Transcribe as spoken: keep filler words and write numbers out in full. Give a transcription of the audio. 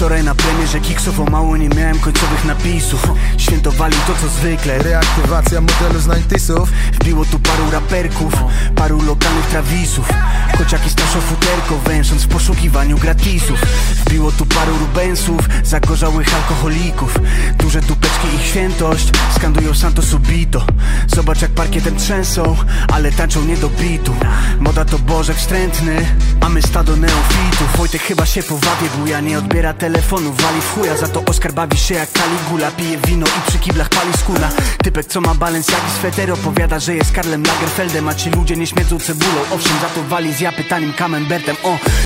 Wczoraj na premierze Kiksów o mało nie miałem końcowych napisów. Świętowali to co zwykle, reaktywacja modelu z dziewięćdziesiątych. Wbiło tu paru raperków, paru lokalnych trawisów. Kociaki starszą futerko, węsząc w poszukiwaniu gratisów. Wbiło tu paru rubensów, zagorzałych alkoholików. Duże dupeczki ich świętość, skandują santo subito. Zobacz jak parkietem trzęsą, ale tańczą nie do bitu. Moda to Bożek wstrętny, a my stado neofitów. Wojtek chyba się powabię, buja nie odbiera telefonu, wali w chuja. Za to Oskar bawi się jak Caligula, pije wino i przy kiblach pali skóra. Typek co ma Balenciagi sweter, opowiada, że jest Karlem Lagerfeldem, a ci ludzie nie śmiedzą cebulą. Owszem, za to wali z ja pytaniem Camembertem. O,